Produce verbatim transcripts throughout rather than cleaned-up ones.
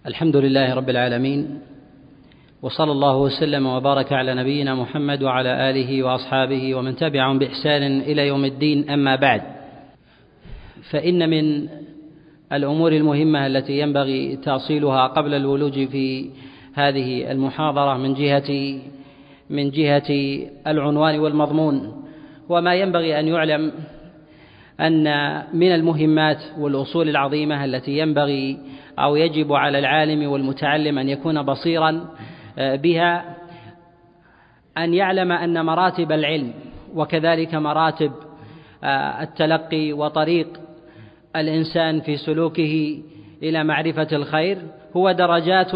الحمد لله رب العالمين، وصلى الله وسلم وبارك على نبينا محمد وعلى آله وأصحابه ومن تبعهم بإحسان إلى يوم الدين. أما بعد، فإن من الأمور المهمة التي ينبغي تأصيلها قبل الولوج في هذه المحاضرة من جهة من جهة العنوان والمضمون، وما ينبغي أن يعلم أن من المهمات والأصول العظيمة التي ينبغي أو يجب على العالم والمتعلم أن يكون بصيرا بها أن يعلم أن مراتب العلم وكذلك مراتب التلقي وطريق الإنسان في سلوكه إلى معرفة الخير هو درجات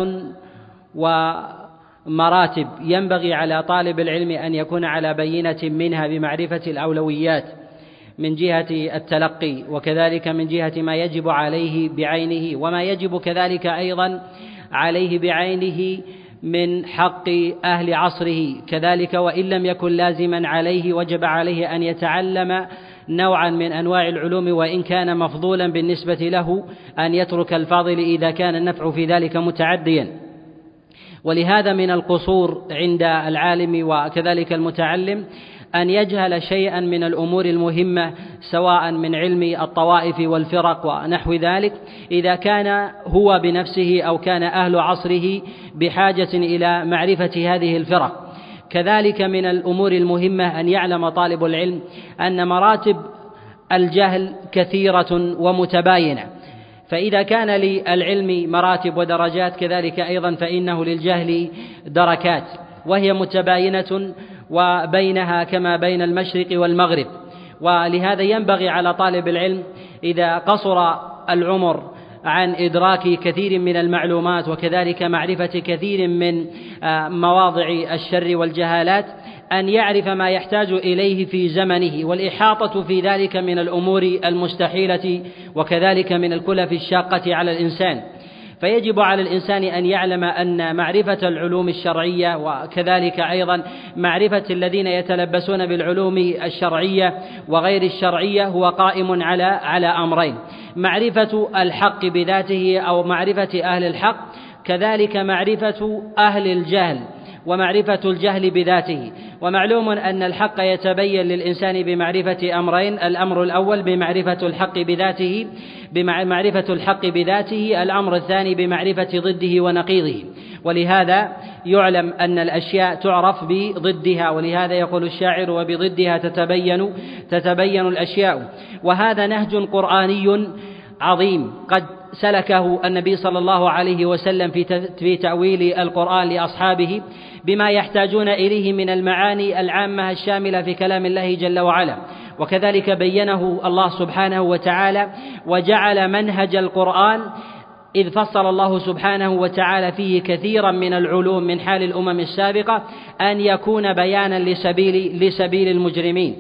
ومراتب ينبغي على طالب العلم أن يكون على بينة منها بمعرفة الأولويات من جهة التلقي، وكذلك من جهة ما يجب عليه بعينه وما يجب كذلك أيضا عليه بعينه من حق أهل عصره كذلك، وإن لم يكن لازما عليه وجب عليه أن يتعلم نوعا من أنواع العلوم وإن كان مفضولا بالنسبة له أن يترك الفاضل إذا كان النفع في ذلك متعديا. ولهذا من القصور عند العالم وكذلك المتعلم أن يجهل شيئا من الأمور المهمة سواء من علم الطوائف والفرق ونحو ذلك إذا كان هو بنفسه أو كان أهل عصره بحاجة إلى معرفة هذه الفرق. كذلك من الأمور المهمة أن يعلم طالب العلم أن مراتب الجهل كثيرة ومتباينة، فإذا كان للعلم مراتب ودرجات كذلك أيضا فإنه للجهل دركات، وهي متباينة وبينها كما بين المشرق والمغرب. ولهذا ينبغي على طالب العلم إذا قصر العمر عن إدراك كثير من المعلومات وكذلك معرفة كثير من مواضع الشر والجهالات أن يعرف ما يحتاج إليه في زمنه، والإحاطة في ذلك من الأمور المستحيلة وكذلك من الكلف الشاقة على الإنسان. فيجب على الإنسان أن يعلم أن معرفة العلوم الشرعية وكذلك أيضا معرفة الذين يتلبسون بالعلوم الشرعية وغير الشرعية هو قائم على على أمرين: معرفة الحق بذاته أو معرفة أهل الحق، كذلك معرفة أهل الجهل ومعرفة الجهل بذاته. ومعلوم أن الحق يتبين للإنسان بمعرفة أمرين: الأمر الأول بمعرفة الحق بذاته بمعرفة الحق بذاته الأمر الثاني بمعرفة ضده ونقيضه. ولهذا يعلم أن الأشياء تعرف بضدها، ولهذا يقول الشاعر: وبضدها تتبين تتبين الأشياء. وهذا نهج قرآني عظيم قد سلكه النبي صلى الله عليه وسلم في تأويل القرآن لأصحابه بما يحتاجون إليه من المعاني العامة الشاملة في كلام الله جل وعلا، وكذلك بينه الله سبحانه وتعالى وجعل منهج القرآن إذ فصل الله سبحانه وتعالى فيه كثيرا من العلوم من حال الأمم السابقة أن يكون بيانا لسبيل لسبيل المجرمين.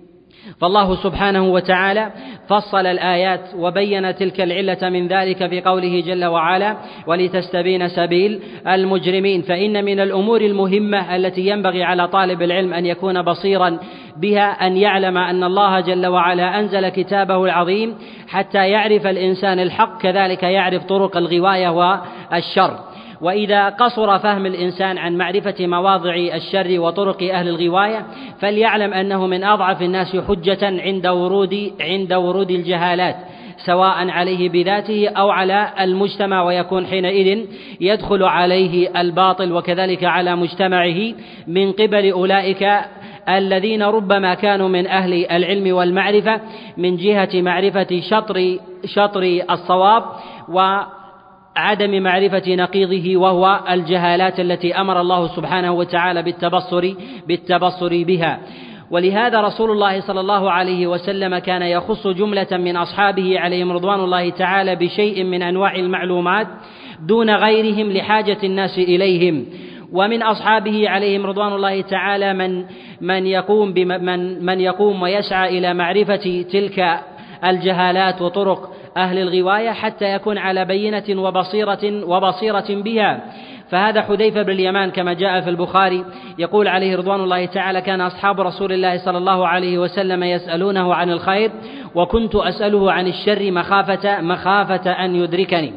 فالله سبحانه وتعالى فصل الآيات وبين تلك العلة من ذلك في قوله جل وعلا: ولتستبين سبيل المجرمين. فإن من الأمور المهمة التي ينبغي على طالب العلم أن يكون بصيرا بها أن يعلم أن الله جل وعلا أنزل كتابه العظيم حتى يعرف الإنسان الحق، كذلك يعرف طرق الغواية والشر. وإذا قصر فهم الإنسان عن معرفة مواضع الشر وطرق أهل الغواية فليعلم أنه من أضعف الناس حجة عند ورود عند ورود الجهالات سواء عليه بذاته أو على المجتمع، ويكون حينئذ يدخل عليه الباطل وكذلك على مجتمعه من قبل أولئك الذين ربما كانوا من أهل العلم والمعرفة من جهة معرفة شطر شطر الصواب و عدم معرفة نقيضه وهو الجهالات التي أمر الله سبحانه وتعالى بالتبصر بالتبصر بها. ولهذا رسول الله صلى الله عليه وسلم كان يخص جملة من أصحابه عليهم رضوان الله تعالى بشيء من أنواع المعلومات دون غيرهم لحاجة الناس إليهم. ومن أصحابه عليهم رضوان الله تعالى من من يقوم بمن من يقوم ويسعى إلى معرفة تلك الجهالات وطرق أهل الغواية حتى يكون على بينة وبصيرة وبصيرة بها. فهذا حذيفة بن اليمان كما جاء في البخاري يقول عليه رضوان الله تعالى: كان أصحاب رسول الله صلى الله عليه وسلم يسألونه عن الخير وكنت أسأله عن الشر مخافة مخافة أن يدركني.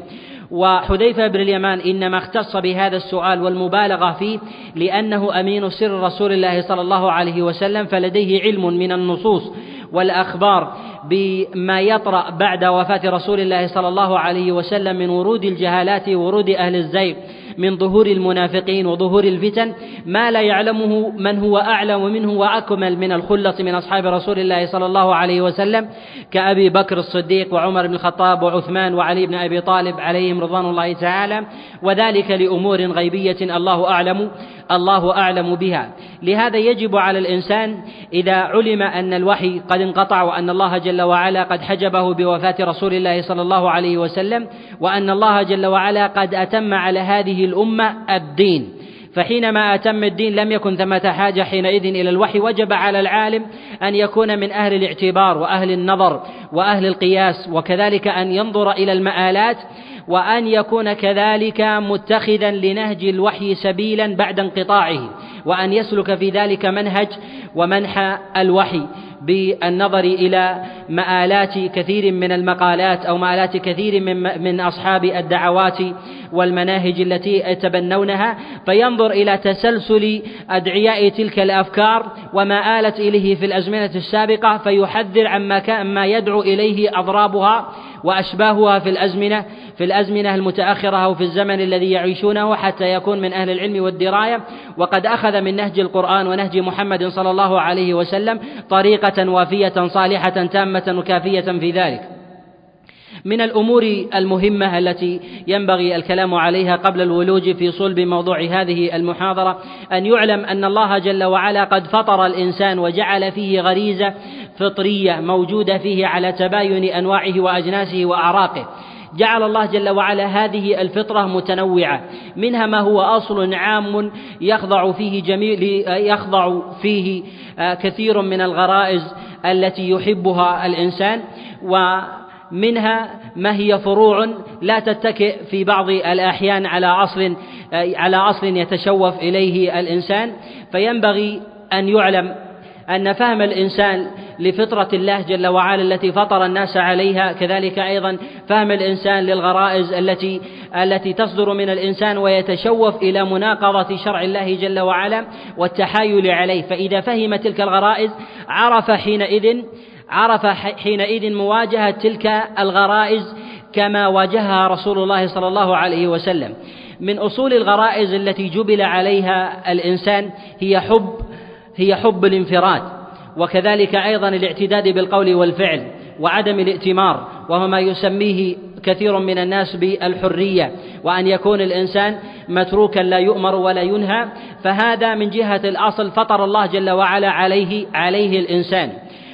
وحذيفة بن اليمان إنما اختص بهذا السؤال والمبالغة فيه لأنه أمين سر رسول الله صلى الله عليه وسلم، فلديه علم من النصوص والأخبار بما يطرأ بعد وفاة رسول الله صلى الله عليه وسلم من ورود الجهالات وورود أهل الزيغ، من ظهور المنافقين وظهور الفتن، ما لا يعلمه من هو أعلم منه وأكمل من الخلة من أصحاب رسول الله صلى الله عليه وسلم كأبي بكر الصديق وعمر بن الخطاب وعثمان وعلي بن أبي طالب عليهم رضوان الله تعالى، وذلك لأمور غيبية الله أعلم الله أعلم بها. لهذا يجب على الإنسان إذا علم أن الوحي قد انقطع وأن الله جل وعلا قد حجبه بوفاة رسول الله صلى الله عليه وسلم، وأن الله جل وعلا قد أتم على هذه الأمة الدين، فحينما أتم الدين لم يكن ثمة حاجة حينئذ إلى الوحي، وجب على العالم أن يكون من أهل الاعتبار وأهل النظر وأهل القياس، وكذلك أن ينظر إلى المآلات، وأن يكون كذلك متخذا لنهج الوحي سبيلا بعد انقطاعه، وأن يسلك في ذلك منهج ومنحى الوحي بالنظر إلى مآلات كثير من المقالات أو مآلات كثير من من أصحاب الدعوات والمناهج التي يتبنونها، فينظر إلى تسلسل أدعياء تلك الأفكار وما آلت إليه في الأزمنة السابقة، فيحذر عما كان ما يدعو إليه أضرابها وأشباهها في الأزمنة في الأزمنة المتأخرة أو في الزمن الذي يعيشونه، حتى يكون من أهل العلم والدراية، وقد أخذ من نهج القرآن ونهج محمد صلى الله عليه وسلم طريقة وافية صالحة تامة وكافية في ذلك. من الأمور المهمة التي ينبغي الكلام عليها قبل الولوج في صلب موضوع هذه المحاضرة أن يعلم أن الله جل وعلا قد فطر الإنسان وجعل فيه غريزة فطرية موجودة فيه على تباين أنواعه وأجناسه وأعراقه. جعل الله جل وعلا هذه الفطرة متنوعة، منها ما هو أصل عام يخضع فيه جميع يخضع فيه كثير من الغرائز التي يحبها الإنسان، ومنها ما هي فروع لا تتكئ في بعض الأحيان على أصل على أصل يتشوف إليه الإنسان. فينبغي أن يعلم أن فهم الإنسان لفطرة الله جل وعلا التي فطر الناس عليها، كذلك أيضا فهم الإنسان للغرائز التي التي تصدر من الإنسان ويتشوف إلى مناقضة شرع الله جل وعلا والتحايل عليه. فإذا فهم تلك الغرائز عرف حينئذ عرف حينئذ مواجهة تلك الغرائز كما واجهها رسول الله صلى الله عليه وسلم. من أصول الغرائز التي جبل عليها الإنسان هي حب هي حب الانفراد، وكذلك أيضا الاعتداد بالقول والفعل وعدم الائتمار، وهو ما يسميه كثير من الناس بالحرية، وأن يكون الإنسان متروكا لا يؤمر ولا ينهى. فهذا من جهة الأصل فطر الله جل وعلا عليه عليه الإنسان.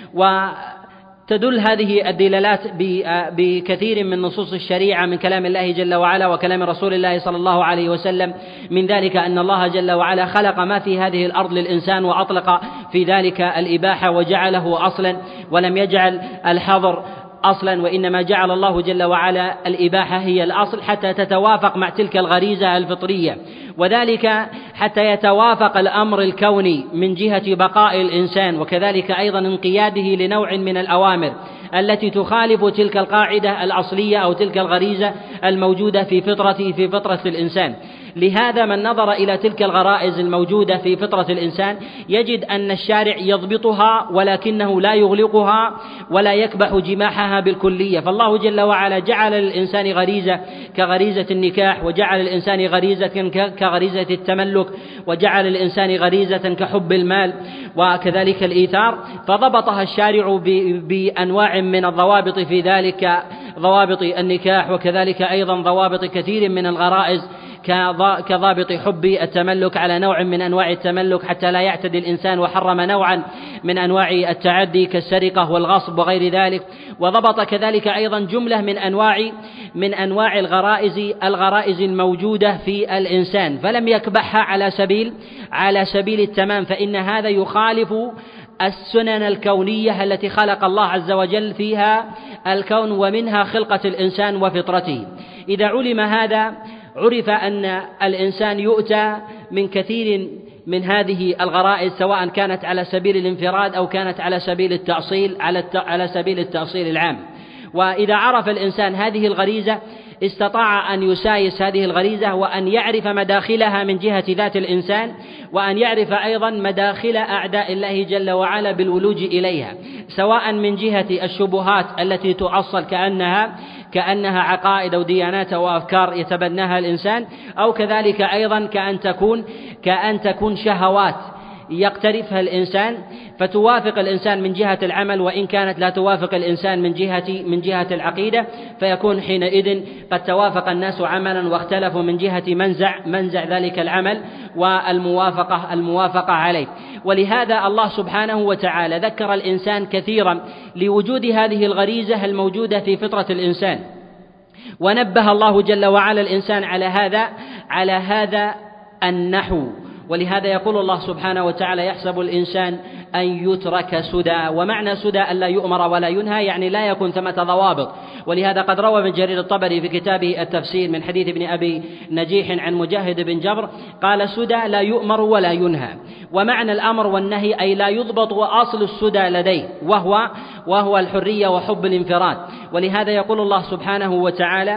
وتدل هذه الدلالات بكثير من نصوص الشريعة من كلام الله جل وعلا وكلام رسول الله صلى الله عليه وسلم، من ذلك أن الله جل وعلا خلق ما في هذه الأرض للإنسان وأطلق في ذلك الإباحة وجعله أصلا، ولم يجعل الحظر أصلا، وإنما جعل الله جل وعلا الإباحة هي الأصل حتى تتوافق مع تلك الغريزة الفطرية، وذلك حتى يتوافق الأمر الكوني من جهة بقاء الإنسان، وكذلك أيضا انقياده لنوع من الأوامر التي تخالف تلك القاعدة الأصلية أو تلك الغريزة الموجودة في فطرته في فطرة الإنسان. لهذا من نظر إلى تلك الغرائز الموجودة في فطرة الإنسان يجد أن الشارع يضبطها ولكنه لا يغلقها ولا يكبح جماحها بالكلية. فالله جل وعلا جعل للإنسان غريزة كغريزة النكاح، وجعل للإنسان غريزة كغريزة التملك، وجعل للإنسان غريزة كحب المال وكذلك الإيثار، فضبطها الشارع بأنواع من الضوابط في ذلك، ضوابط النكاح وكذلك أيضا ضوابط كثير من الغرائز كضابط حب التملك على نوع من أنواع التملك حتى لا يعتدي الإنسان، وحرم نوعا من أنواع التعدي كالسرقة والغصب وغير ذلك، وضبط كذلك أيضا جملة من أنواع من أنواع الغرائز الغرائز الموجودة في الإنسان، فلم يكبحها على سبيل على سبيل التمام، فإن هذا يخالف السنن الكونية التي خلق الله عز وجل فيها الكون، ومنها خلقة الإنسان وفطرته. إذا علم هذا عرف أن الإنسان يؤتى من كثير من هذه الغرائز، سواء كانت على سبيل الانفراد أو كانت على سبيل التأصيل على على سبيل التأصيل العام. وإذا عرف الإنسان هذه الغريزة استطاع أن يسايس هذه الغريزة وأن يعرف مداخلها من جهة ذات الإنسان، وأن يعرف أيضا مداخل أعداء الله جل وعلا بالولوج إليها، سواء من جهة الشبهات التي تؤصل كأنها كأنها عقائد أو ديانات أو أفكار يتبناها الإنسان، أو كذلك أيضا كأن تكون كأن تكون شهوات يقترفها الإنسان فتوافق الإنسان من جهة العمل، وإن كانت لا توافق الإنسان من جهة من جهة العقيدة، فيكون حينئذ قد توافق الناس عملا واختلفوا من جهة منزع منزع ذلك العمل والموافقة الموافقة عليه. ولهذا الله سبحانه وتعالى ذكر الإنسان كثيرا لوجود هذه الغريزة الموجودة في فطرة الإنسان، ونبه الله جل وعلا الإنسان على هذا على هذا النحو. ولهذا يقول الله سبحانه وتعالى: يحسب الإنسان أن يترك سدى. ومعنى سدى أن لا يؤمر ولا ينهى، يعني لا يكون ثمة ضوابط. ولهذا قد روى ابن جرير الطبري في كتابه التفسير من حديث ابن أبي نجيح عن مجاهد بن جبر قال: سدى لا يؤمر ولا ينهى. ومعنى الأمر والنهي أي لا يضبط أصل السدى لديه، وهو وهو الحرية وحب الانفراد. ولهذا يقول الله سبحانه وتعالى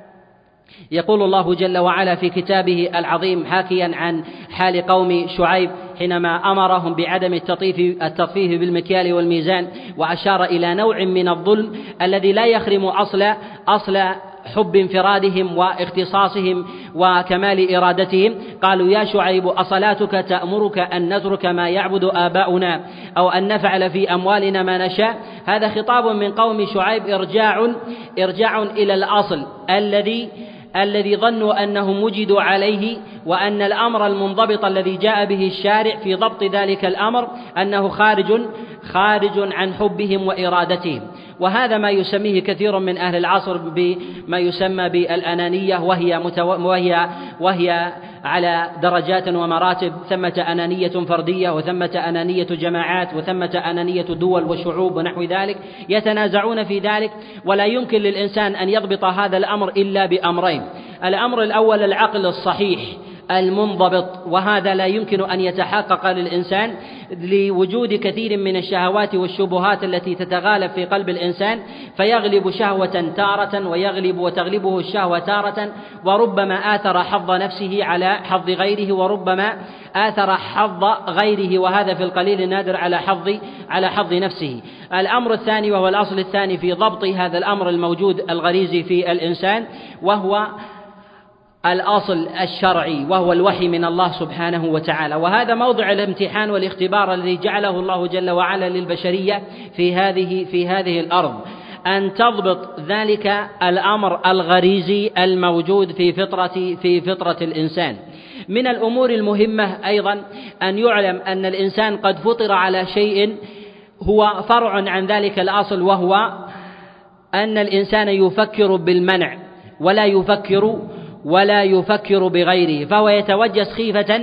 يقول الله جل وعلا في كتابه العظيم حاكيا عن حال قوم شعيب حينما أمرهم بعدم التطفيف التطفيف بالمكيال والميزان، وأشار إلى نوع من الظلم الذي لا يخرم أصل أصل حب انفرادهم واختصاصهم وكمال إرادتهم. قالوا: يا شعيب أصلاتك تأمرك أن نترك ما يعبد آباؤنا أو أن نفعل في أموالنا ما نشاء؟ هذا خطاب من قوم شعيب إرجاع إرجاع إلى الأصل الذي الذي ظنوا أنهم وجدوا عليه، وأن الأمر المنضبط الذي جاء به الشارع في ضبط ذلك الأمر أنه خارج خارج عن حبهم وإرادتهم. وهذا ما يسميه كثير من أهل العصر بما يسمى بالأنانية، وهي متو... وهي وهي على درجات ومراتب. ثمة أنانية فردية، وثمة أنانية جماعات، وثمة أنانية دول وشعوب ونحو ذلك، يتنازعون في ذلك. ولا يمكن للإنسان أن يضبط هذا الأمر إلا بأمرين: الأمر الأول العقل الصحيح المنضبط، وهذا لا يمكن أن يتحقق للإنسان لوجود كثير من الشهوات والشبهات التي تتغالب في قلب الإنسان، فيغلب شهوة تارة ويغلب وتغلبه الشهوة تارة، وربما آثر حظ نفسه على حظ غيره، وربما آثر حظ غيره، وهذا في القليل النادر على حظ على حظ نفسه. الأمر الثاني وهو الأصل الثاني في ضبط هذا الأمر الموجود الغريزي في الإنسان، وهو الأصل الشرعي، وهو الوحي من الله سبحانه وتعالى. وهذا موضع الامتحان والاختبار الذي جعله الله جل وعلا للبشرية في هذه في هذه الأرض، أن تضبط ذلك الأمر الغريزي الموجود في فطرة في فطرة الإنسان. من الأمور المهمة أيضا أن يعلم أن الإنسان قد فطر على شيء هو فرع عن ذلك الأصل، وهو أن الإنسان يفكر بالمنع ولا يفكر ولا يفكر بغيره، فهو يتوجس خيفة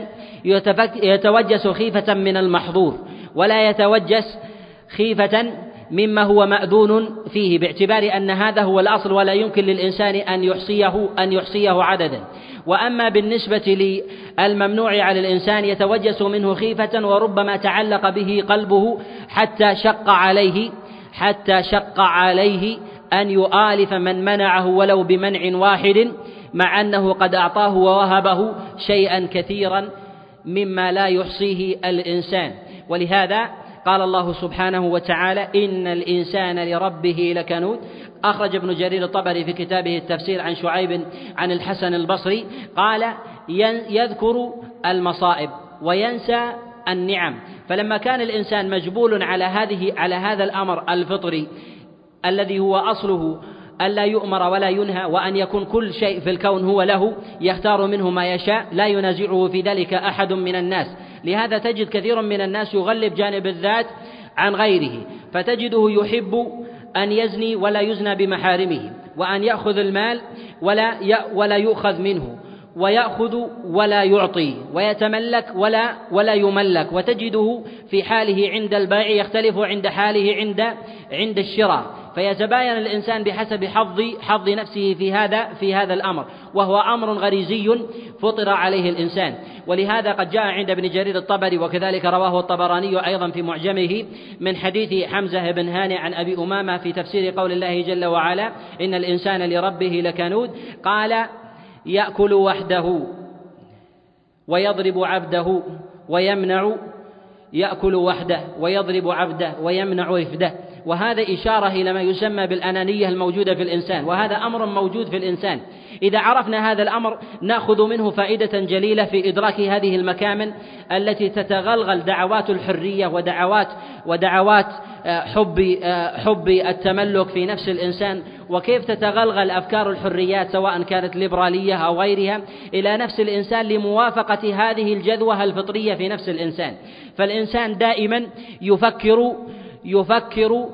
يتوجس خيفة من المحظور، ولا يتوجس خيفة مما هو مأذون فيه، باعتبار أن هذا هو الأصل ولا يمكن للإنسان أن يحصيه أن يحصيه عددا. وأما بالنسبة للممنوع على الإنسان يتوجس منه خيفة، وربما تعلق به قلبه حتى شق عليه حتى شق عليه أن يؤالف من منعه ولو بمنع واحد، مع أنه قد أعطاه ووهبه شيئا كثيرا مما لا يحصيه الإنسان. ولهذا قال الله سبحانه وتعالى: إن الإنسان لربه لكنود. أخرج ابن جرير الطبري في كتابه التفسير عن شعيب عن الحسن البصري قال: يذكر المصائب وينسى النعم. فلما كان الإنسان مجبول على هذه على هذا الأمر الفطري الذي هو أصله ألا يؤمر ولا ينهى، وأن يكون كل شيء في الكون هو له يختار منه ما يشاء، لا ينازعه في ذلك أحد من الناس. لهذا تجد كثير من الناس يغلب جانب الذات عن غيره، فتجده يحب أن يزني ولا يزنى بمحارمه، وأن يأخذ المال ولا ولا يؤخذ منه، ويأخذ ولا يعطي، ويتملك ولا ولا يملك. وتجده في حاله عند البيع يختلف عند حاله عند عند الشراء، فيتباين الإنسان بحسب حظ حظ نفسه في هذا في هذا الأمر، وهو أمر غريزي فطر عليه الإنسان. ولهذا قد جاء عند ابن جرير الطبري وكذلك رواه الطبراني أيضا في معجمه من حديث حمزة بن هانئ عن أبي أمامة في تفسير قول الله جل وعلا إن الإنسان لربه لكنود، قال: يأكل وحده ويضرب عبده ويمنع يأكل وحده ويضرب عبده ويمنع وفده. وهذا إشارة إلى ما يسمى بالأنانية الموجودة في الإنسان، وهذا أمر موجود في الإنسان. إذا عرفنا هذا الأمر نأخذ منه فائدة جليلة في إدراك هذه المكامن التي تتغلغل دعوات الحرية ودعوات ودعوات حب حب التملك في نفس الإنسان، وكيف تتغلغل أفكار الحريات سواء كانت ليبرالية أو غيرها إلى نفس الإنسان لموافقة هذه الجذوة الفطرية في نفس الإنسان. فالإنسان دائما يفكر يفكر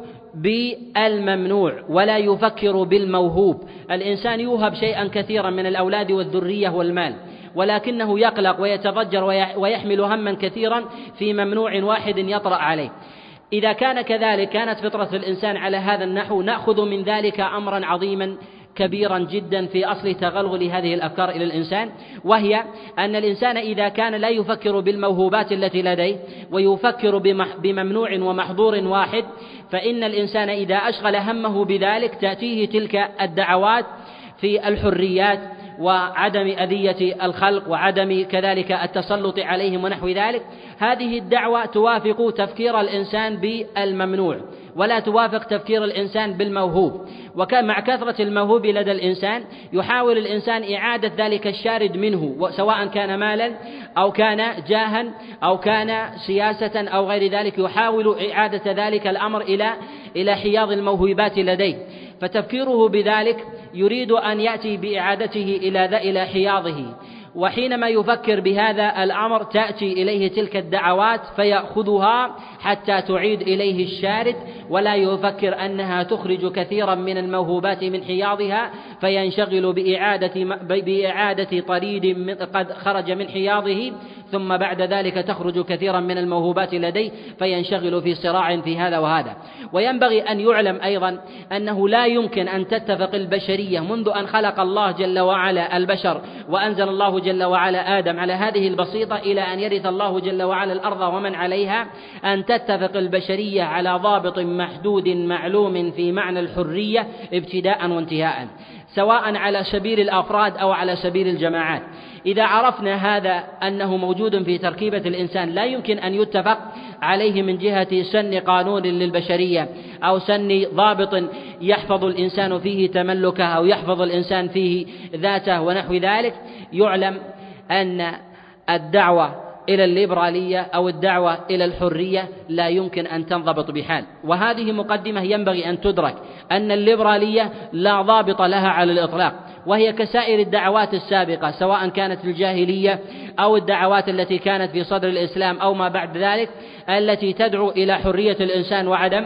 بالممنوع ولا يفكر بالموهوب. الإنسان يوهب شيئا كثيرا من الأولاد والذرية والمال، ولكنه يقلق ويتضجر ويحمل هما كثيرا في ممنوع واحد يطرأ عليه. إذا كان كذلك كانت فطرة الإنسان على هذا النحو نأخذ من ذلك أمرا عظيما كبيرا جدا في أصل تغلغل هذه الأفكار إلى الإنسان، وهي أن الإنسان إذا كان لا يفكر بالموهوبات التي لديه ويفكر بممنوع ومحظور واحد، فإن الإنسان إذا أشغل همه بذلك تأتيه تلك الدعوات في الحريات وعدم أذية الخلق وعدم كذلك التسلط عليهم ونحو ذلك. هذه الدعوة توافق تفكير الإنسان بالممنوع ولا توافق تفكير الإنسان بالموهوب. ومع كثرة الموهوب لدى الإنسان يحاول الإنسان إعادة ذلك الشارد منه، سواء كان مالا أو كان جاها أو كان سياسة أو غير ذلك، يحاول إعادة ذلك الأمر إلى إلى حياض الموهوبات لديه. فتفكيره بذلك يريد أن يأتي بإعادته إلى ذا إلى حياضه، وحينما يفكر بهذا الأمر تأتي إليه تلك الدعوات فيأخذها حتى تعيد إليه الشارد، ولا يفكر أنها تخرج كثيرا من الموهوبات من حياضها فينشغل بإعادة بإعادة طريد قد خرج من حياضه، ثم بعد ذلك تخرج كثيرا من الموهوبات لديه فينشغل في صراع في هذا وهذا. وينبغي أن يعلم أيضا أنه لا يمكن أن تتفق البشرية منذ أن خلق الله جل وعلا البشر وأنزل الله جل وعلا آدم على هذه البسيطة إلى أن يرث الله جل وعلا الأرض ومن عليها، أن تتفق البشرية على ضابط محدود معلوم في معنى الحرية ابتداء وانتهاء، سواء على سبيل الأفراد أو على سبيل الجماعات. إذا عرفنا هذا أنه موجود في تركيبة الإنسان لا يمكن أن يتفق عليه من جهة سن قانون للبشرية أو سن ضابط يحفظ الإنسان فيه تملكه أو يحفظ الإنسان فيه ذاته ونحو ذلك. يعلم أن الدعوة إلى الليبرالية أو الدعوة إلى الحرية لا يمكن أن تنضبط بحال. وهذه مقدمة ينبغي أن تدرك أن الليبرالية لا ضابط لها على الإطلاق، وهي كسائر الدعوات السابقة سواء كانت الجاهلية أو الدعوات التي كانت في صدر الإسلام أو ما بعد ذلك، التي تدعو إلى حرية الإنسان وعدم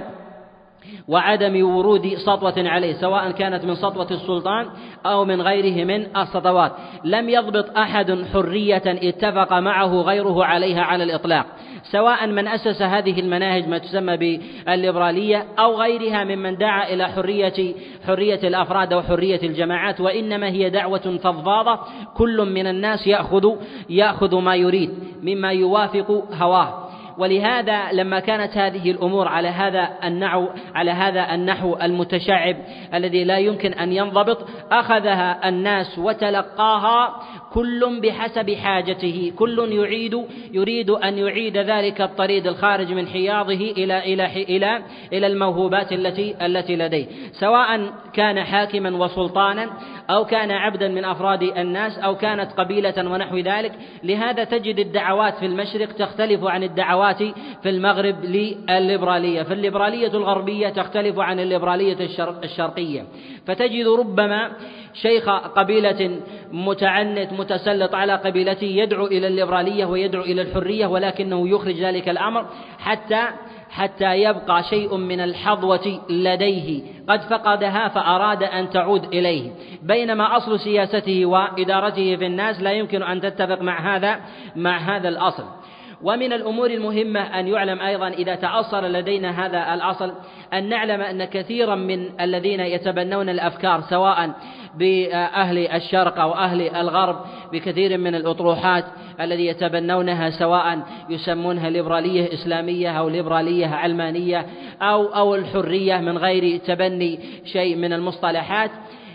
وعدم ورود سطوة عليه، سواء كانت من سطوة السلطان أو من غيره من السطوات. لم يضبط أحد حرية اتفق معه غيره عليها على الإطلاق، سواء من أسس هذه المناهج ما تسمى بالليبرالية أو غيرها ممن دعا إلى حرية حرية الأفراد وحرية الجماعات، وإنما هي دعوة فضفاضة كل من الناس يأخذ يأخذ ما يريد مما يوافق هواه. ولهذا لما كانت هذه الأمور على هذا النحو على هذا النحو المتشعب الذي لا يمكن أن ينضبط، أخذها الناس وتلقاها كل بحسب حاجته، كل يعيد يريد أن يعيد ذلك الطريد الخارج من حياضه إلى إلى إلى إلى الموهوبات التي التي لديه، سواء كان حاكما وسلطانا أو كان عبدا من أفراد الناس أو كانت قبيلة ونحو ذلك. لهذا تجد الدعوات في المشرق تختلف عن الدعوات في المغرب للليبرالية، فالليبرالية الغربية تختلف عن الليبرالية الشرقية. فتجد ربما شيخ قبيلة متعنت متسلط على قبيلته يدعو إلى الليبرالية ويدعو إلى الحرية، ولكنه يخرج ذلك الأمر حتى حتى يبقى شيء من الحظوة لديه قد فقدها فأراد أن تعود إليه، بينما أصل سياسته وإدارته في الناس لا يمكن أن تتفق مع هذا مع هذا الأصل. ومن الأمور المهمة أن يعلم أيضا إذا تأصل لدينا هذا الأصل أن نعلم أن كثيرا من الذين يتبنون الأفكار سواء بأهل الشرق أو أهل الغرب بكثير من الأطروحات الذي يتبنونها سواء يسمونها ليبرالية إسلامية أو ليبرالية علمانية أو أو الحرية من غير تبني شيء من المصطلحات،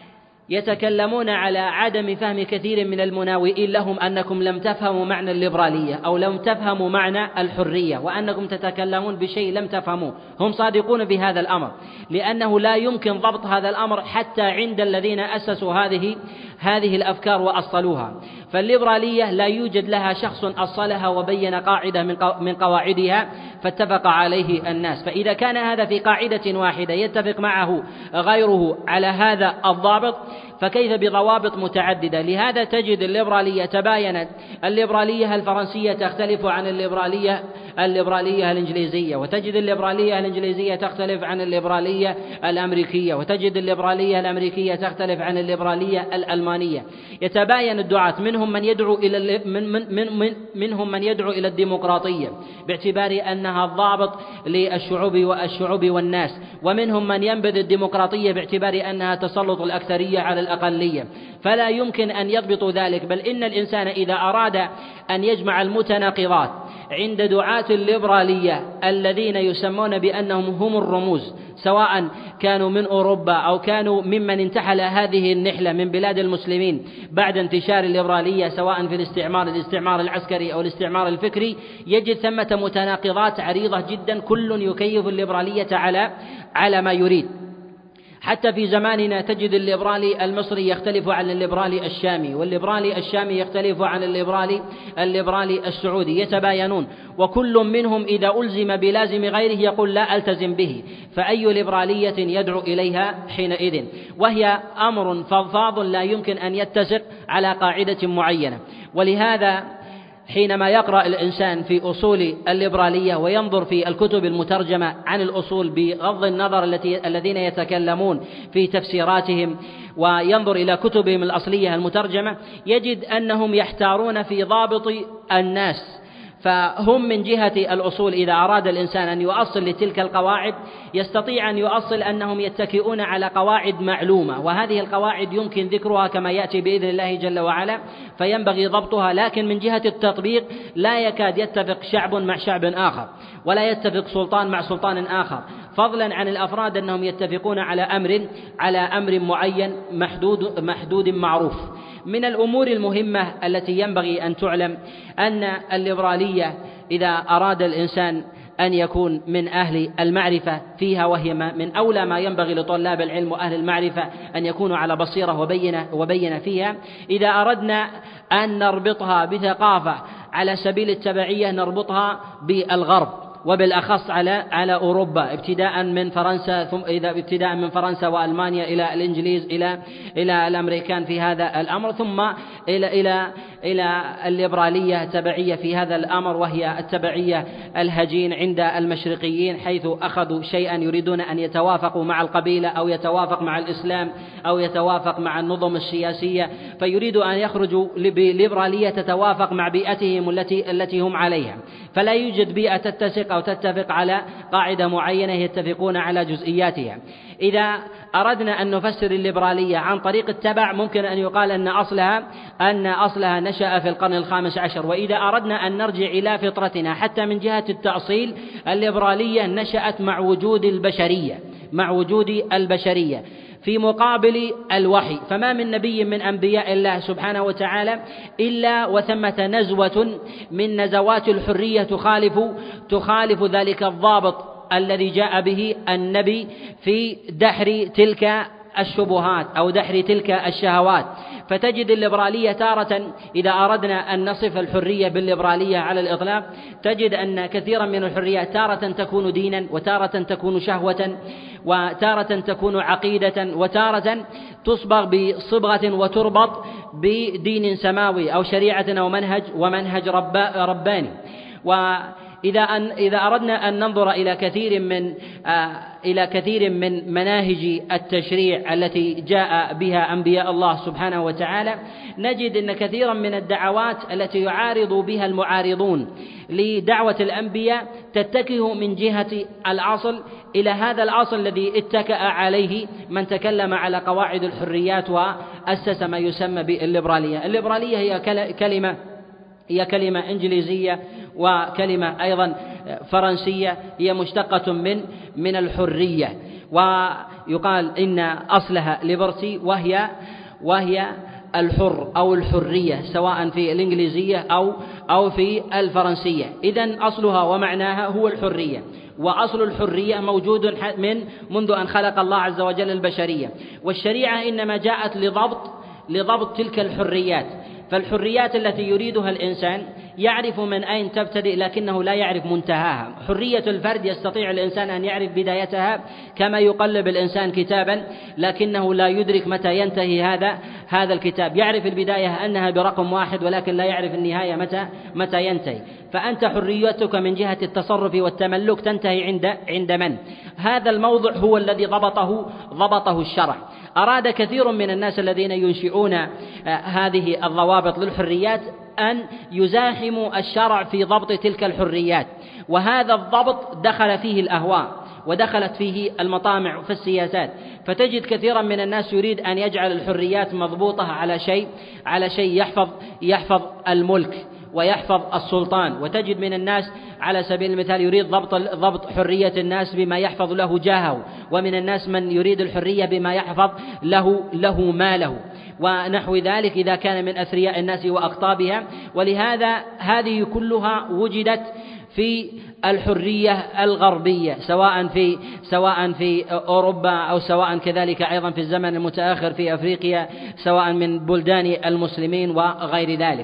يتكلمون على عدم فهم كثير من المناوئين لهم أنكم لم تفهموا معنى الليبرالية أو لم تفهموا معنى الحرية، وأنكم تتكلمون بشيء لم تفهموه. هم صادقون بهذا الأمر، لأنه لا يمكن ضبط هذا الأمر حتى عند الذين أسسوا هذه هذه الأفكار وأصلوها. فالليبرالية لا يوجد لها شخص أصلها وبين قاعدة من قواعدها فاتفق عليه الناس، فإذا كان هذا في قاعدة واحدة يتفق معه غيره على هذا الضابط فكيف بضوابط متعددة؟ لهذا تجد الليبرالية تباينت، الليبرالية الفرنسية تختلف عن الليبرالية الليبرالية الإنجليزية، وتجد الليبرالية الإنجليزية تختلف عن الليبرالية الأمريكية، وتجد الليبرالية الأمريكية تختلف عن الليبرالية الألمانية. يتباين الدعاة، منهم من يدعو إلى من من من من منهم من يدعو إلى الديمقراطية باعتبار أنها الضابط للشعوب والشعوب والناس، ومنهم من ينبذ الديمقراطية باعتبار أنها تسلط الأكثرية على الأقلية. فلا يمكن أن يضبطوا ذلك، بل إن الإنسان إذا أراد أن يجمع المتناقضات عند دعاة الليبرالية الذين يسمون بأنهم هم الرموز سواء كانوا من أوروبا أو كانوا ممن انتحل هذه النحلة من بلاد المسلمين بعد انتشار الليبرالية سواء في الاستعمار الاستعمار العسكري أو الاستعمار الفكري، يجد ثمة متناقضات عريضة جدا كل يكيف الليبرالية على على ما يريد. حتى في زماننا تجد الليبرالي المصري يختلف عن الليبرالي الشامي، والليبرالي الشامي يختلف عن الليبرالي الليبرالي السعودي، يتباينون، وكل منهم إذا ألزم بلازم غيره يقول لا ألتزم به، فأي ليبرالية يدعو إليها حينئذ؟ وهي أمر فضفاض لا يمكن أن يتسق على قاعدة معينة. ولهذا حينما يقرأ الإنسان في أصول الليبرالية وينظر في الكتب المترجمة عن الأصول بغض النظر التي الذين يتكلمون في تفسيراتهم وينظر إلى كتبهم الأصلية المترجمة، يجد أنهم يحتارون في ضابط الناس. فهم من جهة الأصول إذا أراد الإنسان أن يؤصل لتلك القواعد يستطيع أن يؤصل أنهم يتكئون على قواعد معلومة، وهذه القواعد يمكن ذكرها كما يأتي بإذن الله جل وعلا، فينبغي ضبطها. لكن من جهة التطبيق لا يكاد يتفق شعب مع شعب آخر، ولا يتفق سلطان مع سلطان آخر، فضلا عن الأفراد أنهم يتفقون على أمر على أمر معين محدود محدود معروف. من الأمور المهمة التي ينبغي أن تعلم أن الليبرالية إذا أراد الإنسان أن يكون من أهل المعرفة فيها، وهي من أولى ما ينبغي لطلاب العلم وأهل المعرفة أن يكونوا على بصيرة وبين وبين فيها، إذا أردنا أن نربطها بثقافة على سبيل التبعية نربطها بالغرب، وبالأخص على على أوروبا، ابتداء من فرنسا ثم إذا ابتداء من فرنسا وألمانيا إلى الإنجليز إلى إلى الأمريكان في هذا الأمر، ثم إلى إلى إلى الليبرالية تبعية في هذا الأمر، وهي التبعية الهجين عند المشرقيين، حيث أخذوا شيئا يريدون أن يتوافقوا مع القبيلة أو يتوافق مع الإسلام أو يتوافق مع النظم السياسية، فيريدوا أن يخرجوا بليبرالية تتوافق مع بيئتهم التي التي هم عليها. فلا يوجد بيئة تتسق أو تتفق على قاعدة معينة، يتفقون على جزئياتها. إذا أردنا أن نفسر الليبرالية عن طريق التبع ممكن أن يقال أن أصلها أن أصلها نشأ في القرن الخامس عشر. وإذا أردنا أن نرجع إلى فطرتنا حتى من جهة التأصيل، الليبرالية نشأت مع وجود البشرية مع وجود البشرية في مقابل الوحي، فما من نبي من أنبياء الله سبحانه وتعالى إلا وثمة نزوة من نزوات الحرية تخالف تخالف ذلك الضابط الذي جاء به النبي في دحر تلك الشبهات أو دحر تلك الشهوات. فتجد الليبرالية تارة إذا أردنا أن نصف الحرية بالليبرالية على الإطلاق تجد أن كثيرا من الحريات تارة تكون دينا، وتارة تكون شهوة، وتارة تكون عقيدة، وتارة تصبغ بصبغة وتربط بدين سماوي أو شريعة أو منهج ومنهج رباني. و إذا أن إذا أردنا أن ننظر إلى كثير من آه إلى كثير من مناهج التشريع التي جاء بها أنبياء الله سبحانه وتعالى، نجد أن كثيرا من الدعوات التي يعارض بها المعارضون لدعوة الأنبياء تتجه من جهة الأصل إلى هذا الأصل الذي اتكأ عليه من تكلم على قواعد الحريات وأسس ما يسمى بالليبرالية. الليبرالية هي كلمة هي كلمة إنجليزية وكلمة أيضا فرنسية، هي مشتقة من من الحرية، ويقال إن أصلها ليبرتي وهي وهي الحر أو الحرية سواء في الإنجليزية أو أو في الفرنسية. إذن أصلها ومعناها هو الحرية، وأصل الحرية موجود من منذ أن خلق الله عز وجل البشرية، والشريعة إنما جاءت لضبط لضبط تلك الحريات. فالحريات التي يريدها الإنسان يعرف من أين تبتدئ لكنه لا يعرف منتهاها. حرية الفرد يستطيع الإنسان أن يعرف بدايتها كما يقلب الإنسان كتابا لكنه لا يدرك متى ينتهي هذا هذا الكتاب. يعرف البداية أنها برقم واحد ولكن لا يعرف النهاية متى متى ينتهي. فأنت حريتك من جهة التصرف والتملك تنتهي عند عند من؟ هذا الموضع هو الذي ضبطه ضبطه الشرع. أراد كثير من الناس الذين ينشئون هذه الضوابط للحريات أن يزاحموا الشرع في ضبط تلك الحريات، وهذا الضبط دخل فيه الأهواء ودخلت فيه المطامع في السياسات. فتجد كثيرا من الناس يريد أن يجعل الحريات مضبوطة على شيء على شيء يحفظ يحفظ الملك ويحفظ السلطان، وتجد من الناس على سبيل المثال يريد ضبط ضبط حرية الناس بما يحفظ له جاهه، ومن الناس من يريد الحرية بما يحفظ له له ماله ونحو ذلك إذا كان من أثرياء الناس وأقطابها. ولهذا هذه كلها وجدت في الحرية الغربية سواء في سواء في أوروبا أو سواء كذلك أيضا في الزمن المتأخر في أفريقيا سواء من بلدان المسلمين وغير ذلك.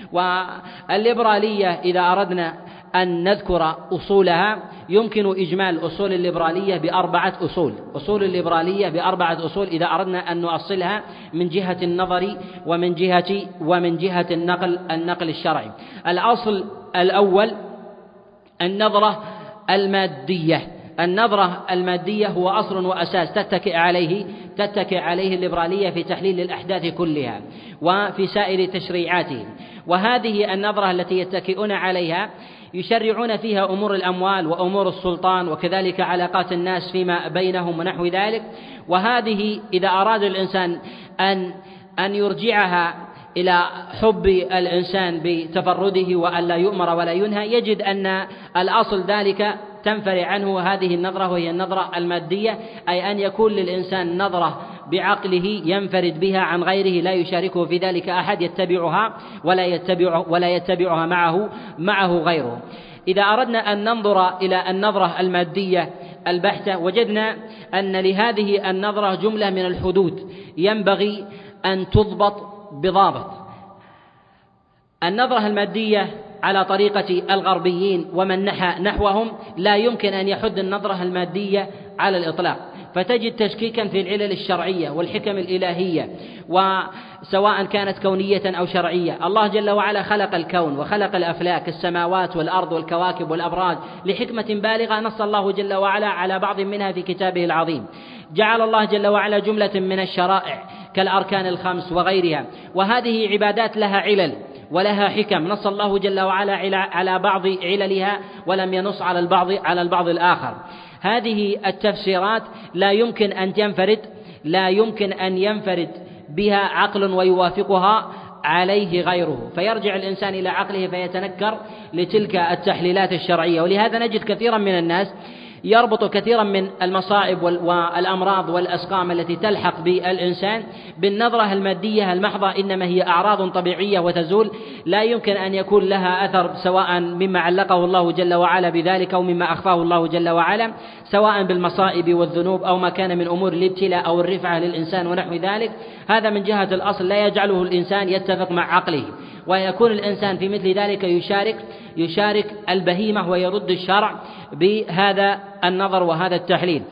والليبرالية إذا أردنا أن نذكر أصولها يمكن إجمال أصول الليبرالية بأربعة أصول. أصول الليبرالية بأربعة أصول إذا أردنا أن نؤصلها من جهة النظر ومن جهة ومن جهة النقل النقل الشرعي. الأصل الأول النظرة المادية. النظرة المادية هو أصل وأساس تتكئ عليه تتكئ عليه الليبرالية في تحليل الأحداث كلها وفي سائر تشريعاتهم. وهذه النظرة التي يتكئون عليها يشرعون فيها أمور الأموال وأمور السلطان وكذلك علاقات الناس فيما بينهم ونحو ذلك. وهذه إذا أراد الإنسان أن أن يرجعها إلى حب الإنسان بتفرده وأن لا يؤمر ولا ينهى يجد أن الأصل ذلك تنفرع عنه هذه النظرة وهي النظرة المادية، أي أن يكون للإنسان نظرة بعقله ينفرد بها عن غيره لا يشاركه في ذلك أحد يتبعها ولا يتبع ولا يتبعها معه معه غيره. إذا أردنا أن ننظر إلى النظرة المادية البحتة وجدنا أن لهذه النظرة جملة من الحدود ينبغي أن تضبط بضابط. النظرة المادية على طريقة الغربيين ومن نحى نحوهم لا يمكن أن يحد النظرة المادية على الإطلاق، فتجد تشكيكا في العلل الشرعية والحكم الإلهية وسواء كانت كونية أو شرعية. الله جل وعلا خلق الكون وخلق الأفلاك السماوات والأرض والكواكب والأبراج لحكمة بالغة نص الله جل وعلا على بعض منها في كتابه العظيم. جعل الله جل وعلا جملة من الشرائع كالأركان الخمس وغيرها، وهذه عبادات لها علل ولها حكم نص الله جل وعلا على بعض عللها ولم ينص على البعض على البعض الآخر. هذه التفسيرات لا يمكن أن ينفرد لا يمكن أن ينفرد بها عقل ويوافقها عليه غيره، فيرجع الإنسان إلى عقله فيتنكر لتلك التحليلات الشرعية. ولهذا نجد كثيرا من الناس يربط كثيرا من المصائب والأمراض والأسقام التي تلحق بالإنسان بالنظرة المادية المحضة، إنما هي أعراض طبيعية وتزول لا يمكن أن يكون لها أثر سواء مما علقه الله جل وعلا بذلك أو مما أخفاه الله جل وعلا، سواء بالمصائب والذنوب أو ما كان من أمور الابتلاء أو الرفعة للإنسان ونحو ذلك. هذا من جهة الأصل لا يجعله الإنسان يتفق مع عقله، ويكون الإنسان في مثل ذلك يشارك يشارك البهيمة ويرد الشرع بهذا النظر وهذا التحليل.